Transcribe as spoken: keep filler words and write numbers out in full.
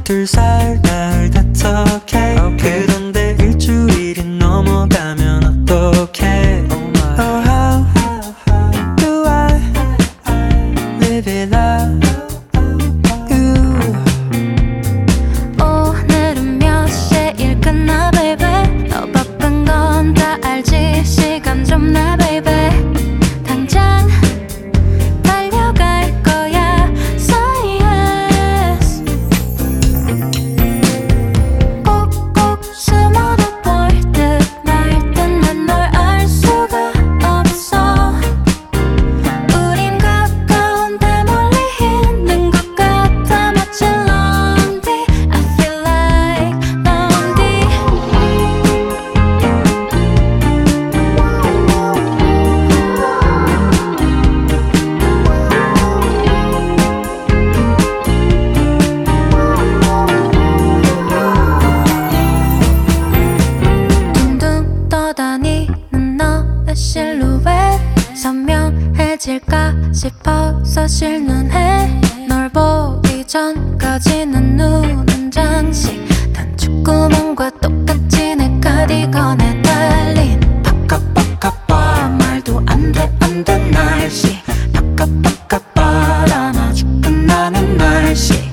둘 살 나을 that's okay, okay. 그런데 일주일이 넘어가면 어떡해. Oh, my. Oh, how, how do I live it up? 오늘은 몇 시에 일 끝나 baby. 너 바쁜 건 다 알지. 시간 좀 내 baby. 당장 달려갈 거야. Say yes. 꼭꼭 숨어도 보일 듯 말 듯 난 널 알 수가 없어. 우린 가까운데 멀리 있는 것 같아. 마치 lonely. I feel like lonely. 둥둥 떠다니는 너의 실루엣 선명해질까 싶어서 실눈해. 널 보기 전까지는 눈은 장식. 단축구멍과 똑같이 내 카디건에 달린 파카파카파 말도 안돼 안돼 날씨. 파카파카파 안아주 끝나는 날씨.